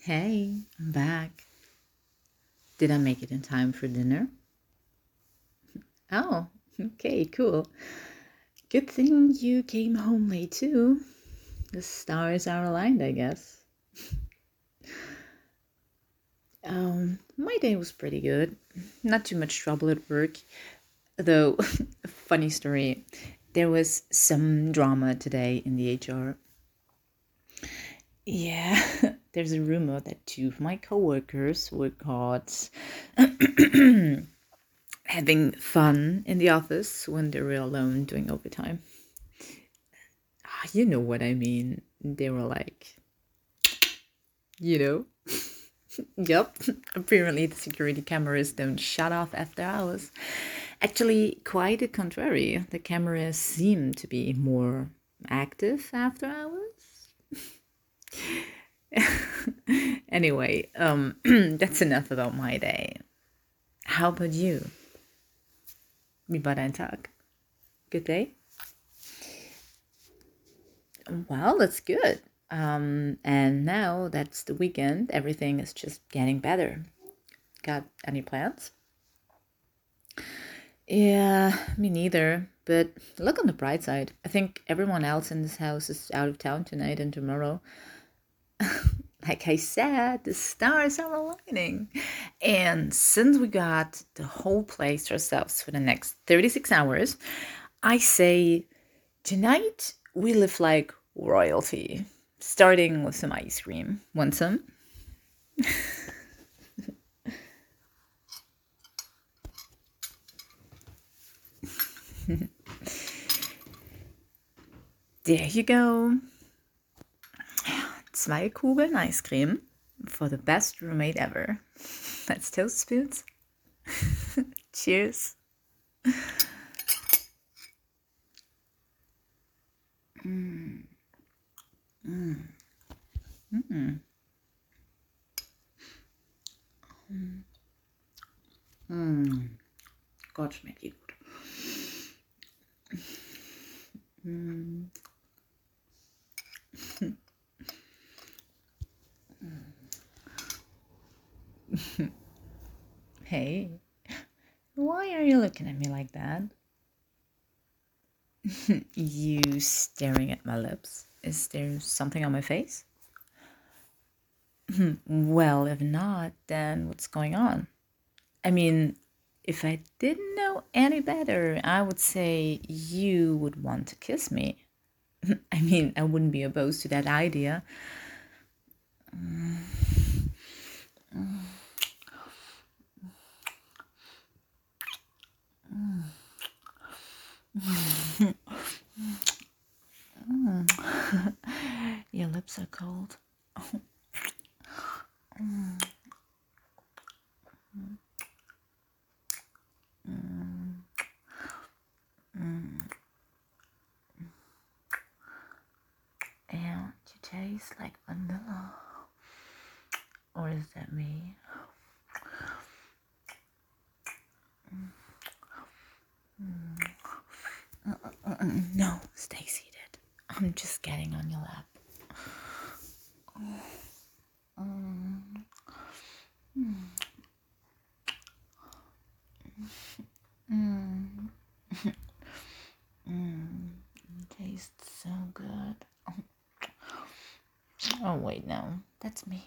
Hey, I'm back. Did I make it in time for dinner? Oh, okay, cool. Good thing you came home late too. The stars are aligned, I guess. My day was pretty good. Not too much trouble at work. Though, funny story, there was some drama today in the HR. Yeah, there's a rumor that two of my coworkers were caught having fun in the office when they were alone doing overtime. You know what I mean. They were like, you know, yep. Apparently, the security cameras don't shut off after hours. Actually, quite the contrary. The cameras seem to be more active after hours. Anyway, that's enough about my day. How about you? Wie war dein Tag? Good day? Well, that's good. And now that's the weekend, everything is just getting better. Got any plans? Yeah, me neither. But look on the bright side. I think everyone else in this house is out of town tonight and tomorrow. Like I said, the stars are aligning. And since we got the whole place to ourselves for the next 36 hours, I say tonight we live like royalty, starting with some ice cream. Want some? There you go. Zwei Kugeln Ice Cream for the best roommate ever. Let's toast spoons. Cheers. Mm. Mm. Mm. Mm. Gott, schmeckt die gut. Mm. Hey, why are you looking at me like that? You staring at my lips? Is there something on my face? Well, if not, then what's going on? I mean, if I didn't know any better, I would say you would want to kiss me. I mean, I wouldn't be opposed to that idea. Your lips are cold. And you taste like vanilla. Or is that me? No, stay seated. I'm just getting on your lap. It tastes so good. Oh, wait, no. That's me.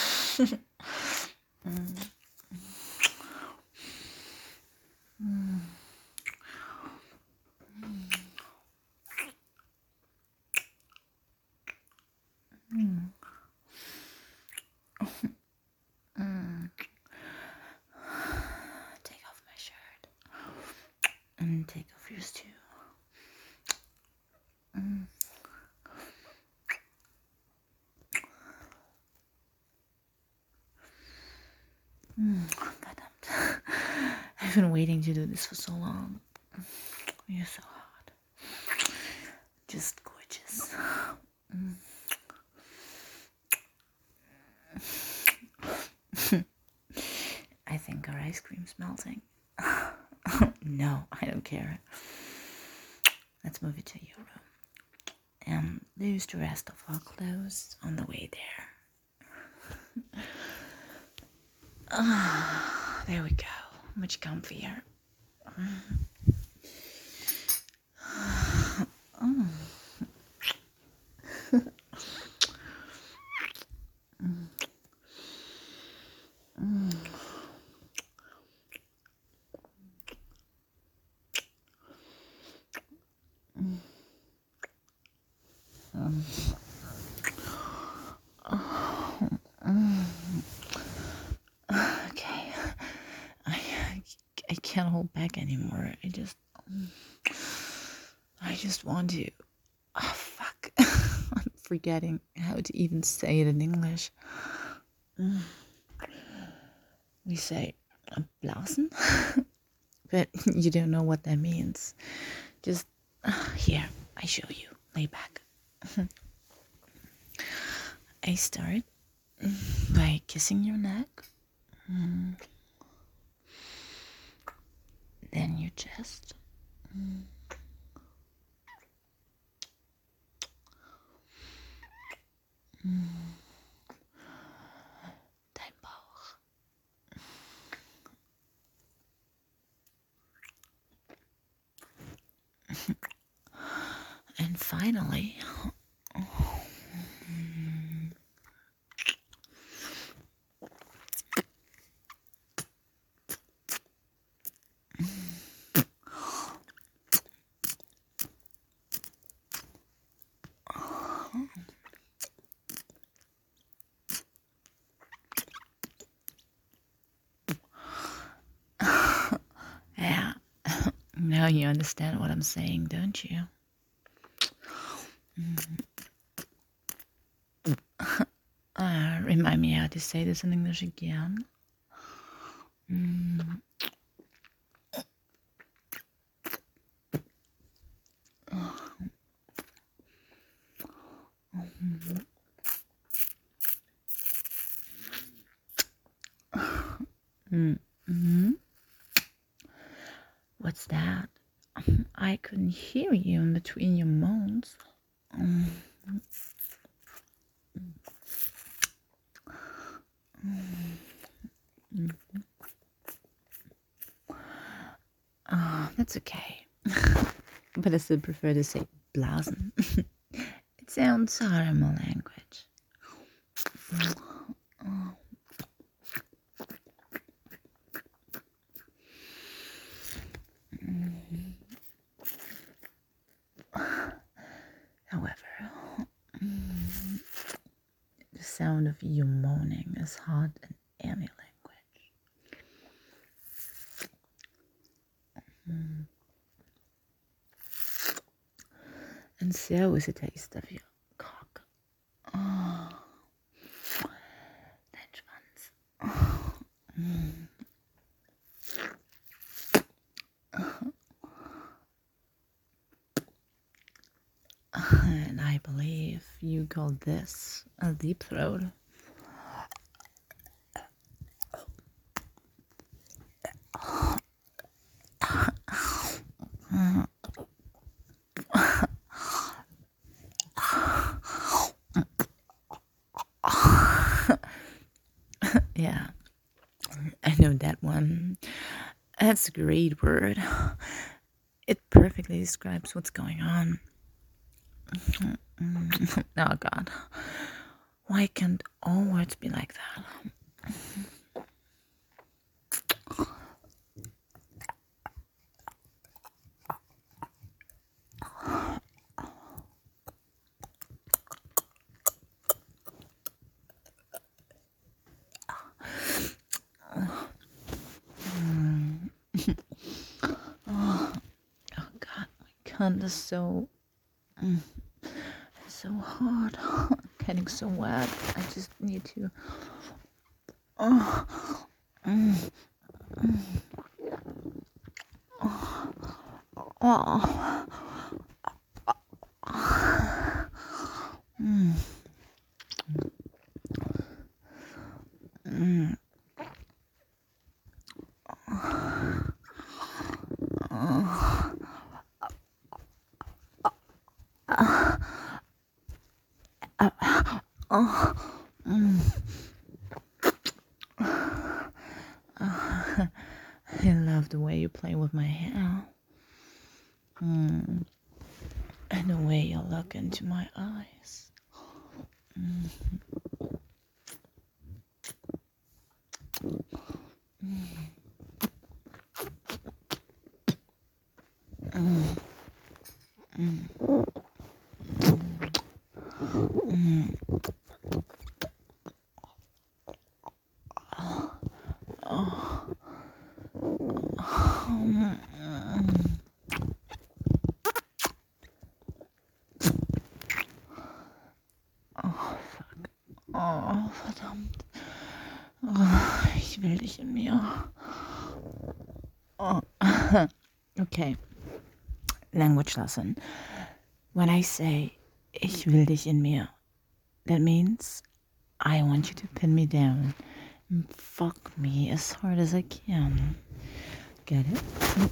Take off my shirt. And take off yours too. I've been waiting to do this for so long. You're so hot. Just gorgeous. I think our ice cream's melting. No, I don't care. Let's move it to your room and lose the rest of our clothes on the way there. There we go. Much comfier. Okay. I can't hold back anymore. I just want to. Oh, fuck. I'm forgetting how to even say it in English. We say blasen, but you don't know what that means. Just here, I show you. Lay back. I start by kissing your neck, then your chest, dein Bauch, and finally, yeah. Now you understand what I'm saying, don't you? Remind me how to say this in English again. What's that? I couldn't hear you in between your moans. That's okay. But I still prefer to say blasen. It sounds hard in my language. However, the sound of you moaning is hard in any language. And so is the taste of your cock. Dein Schwanz. And I believe you call this a deep throat. Yeah, I know that one. That's a great word. It perfectly describes what's going on. Oh God, why can't all words be like that? Oh God, my cunt is so hard. I'm getting so wet. I just need to. I love the way you play with my hair. And the way you look into my eyes. Oh, verdammt. Oh, ich will dich in mir. Oh. Okay. Language lesson. When I say, ich will dich in mir, that means I want you to pin me down and fuck me as hard as I can. Get it?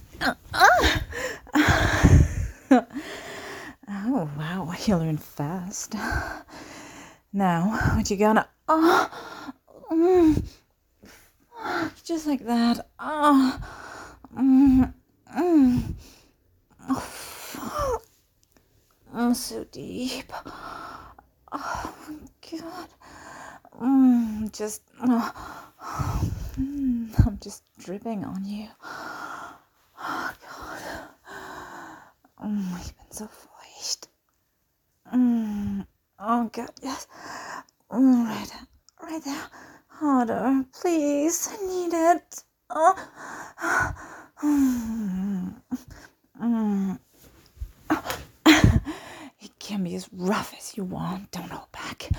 Oh, wow. You learned fast. Now, what you gonna... just like that. So deep. Oh my god. I'm just dripping on you. Oh god. Ich bin so feucht. Oh god, yes. Right there. Harder, please. I need it. You can be as rough as you want. Don't hold back.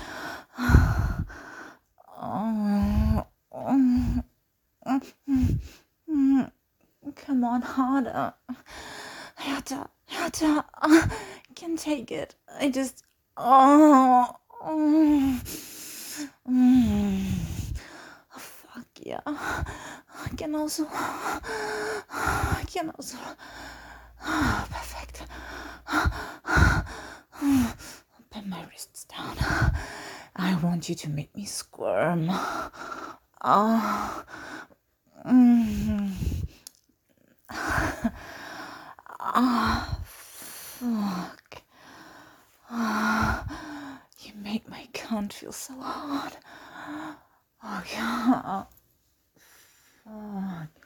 Come on, harder. Härter. I can take it. I just... fuck yeah. I can also... Perfect. Pin my wrists down. I want you to make me squirm. Fuck. You make my cunt feel so hard. Oh, God. Fuck.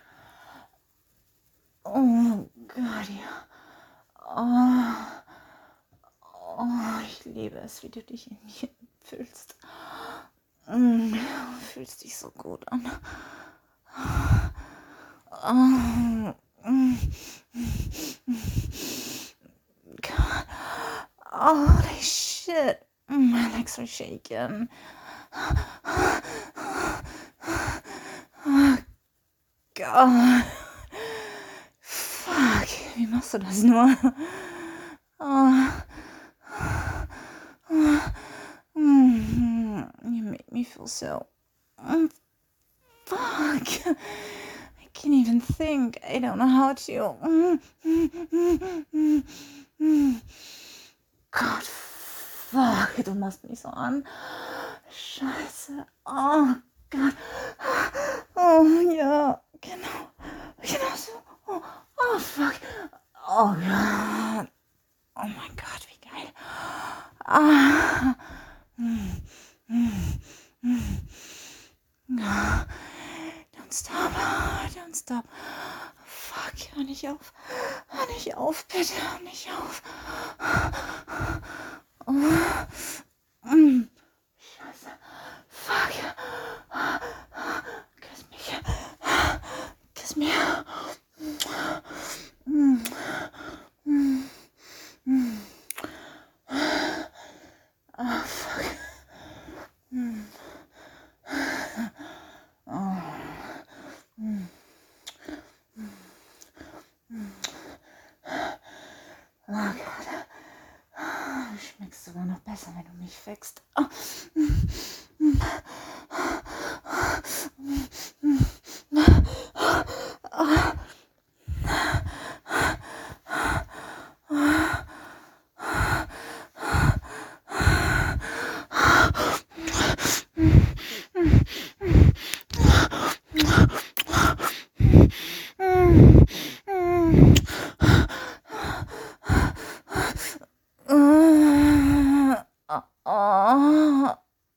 Oh, Gott, ja. Ich liebe es, wie du dich in mir fühlst. Du fühlst dich so gut an. God. Holy shit. My legs are shaking. God. Fuck. Wie machst du das nur? You make me feel so... fuck. I can't even think. I don't know how to... God, fuck. Du machst mich so an. Scheiße. Oh, Gott. Oh, ja. Genau so. Oh, fuck. Oh, Gott. Oh mein Gott, wie geil. Don't stop. Fuck, hör nicht auf. Bitte, hör nicht auf. Scheiße. Fuck. Kiss me. Oh, fuck. Oh Gott. Du schmeckst sogar noch besser, wenn du mich fickst.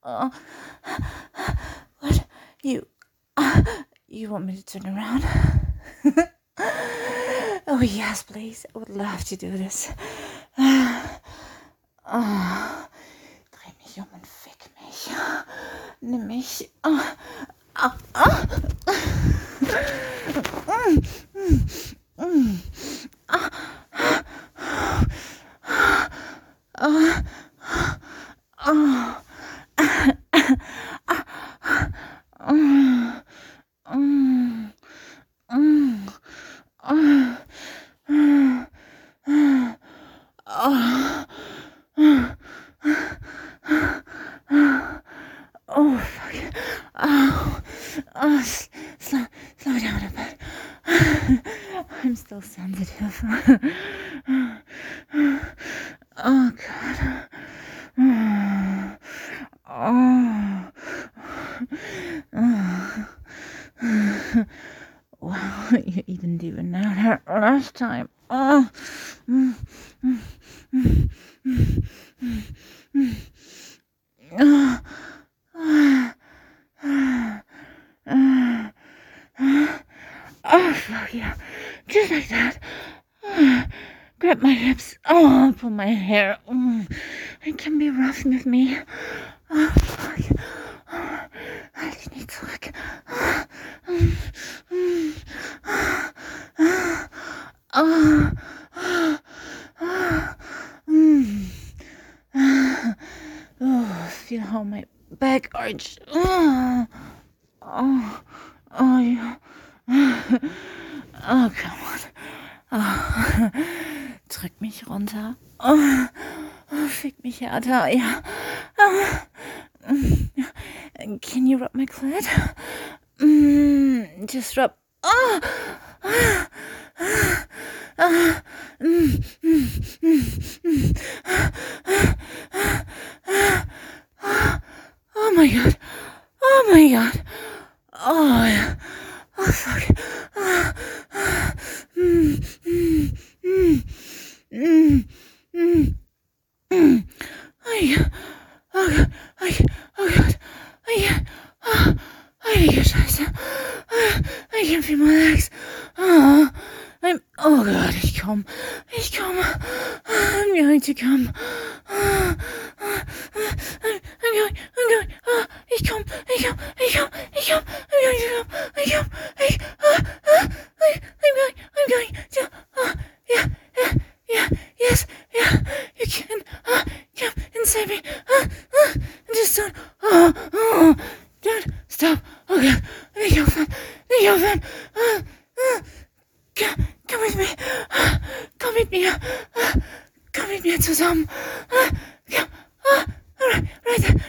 Oh, what? You, you want me to turn around? Oh, yes, please. I would love to do this. Oh, dreh mich um und fick mich. Nimm mich. Oh, fuck. Oh, slow down a bit. I'm still sensitive. Oh, God. Oh. Wow, you didn't even know that last time. Oh. Oh, fuck yeah. Just like that. Grab my hips. Oh, pull my hair. It can be rough with me. Oh, fuck. Halt dich nicht zurück. Oh, feel how my back arch. Oh, yeah. Oh, come on. Oh, drück mich runter. Oh, fick mich härter. Ja. Can you rub my clit? Just rub. Oh, oh my god. Oh my god. Oh, yeah. Oh, fuck. Scheiße. I can feel my legs. Oh God, ich komme. I'm going to come. I'm going. Ich komme. I'm going to come. I'm going to. Yeah. Yes. Yeah. You can. Come inside me. Just don't. Don't stop. Oh God. You're fine. Come with me. Komm mit mir. Komm mit mir zusammen. Komm. Right there.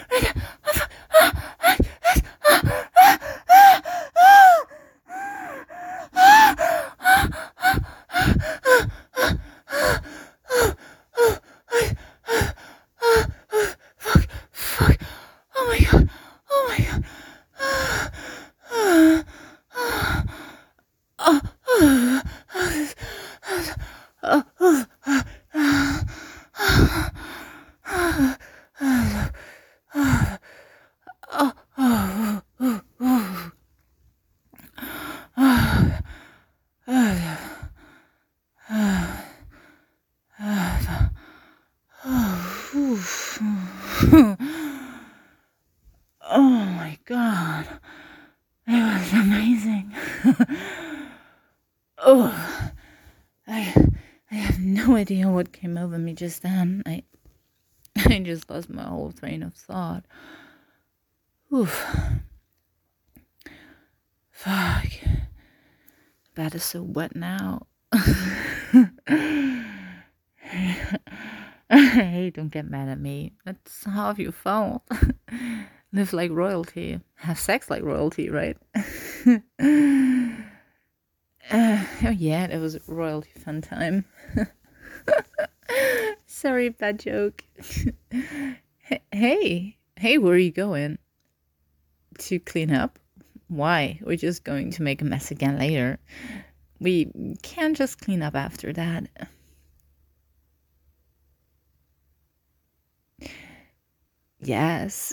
Fuck. Oh my god. Oh my god. It was amazing. Oh, I have no idea what came over me just then. I just lost my whole train of thought. Oof. Fuck. Bed is so wet now. Hey, don't get mad at me. That's half your fault. Live like royalty. Have sex like royalty, right? Oh yeah, it was a royalty fun time. Sorry, bad joke. Hey, where are you going? To clean up? Why? We're just going to make a mess again later. We can't just clean up after that. Yes.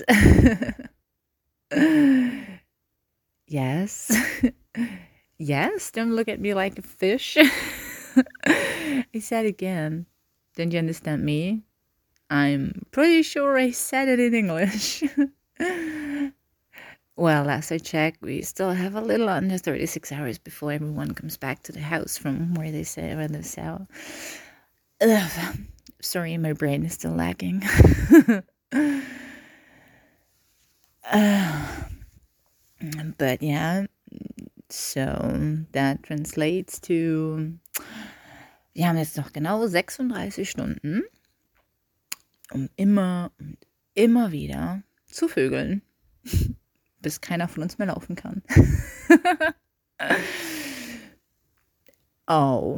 Yes. Yes, don't look at me like a fish. I said again. Don't you understand me? I'm pretty sure I said it in English. Well, last I checked, we still have a little under 36 hours before everyone comes back to the house from where they sell. Ugh. Sorry, my brain is still lagging. But yeah, so that translates to, wir haben jetzt noch genau 36 Stunden, um immer und immer wieder zu vögeln, bis keiner von uns mehr laufen kann. Oh,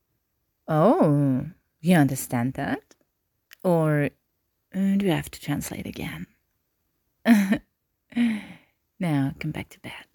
you understand that? Or do you have to translate again? Now, come back to bed.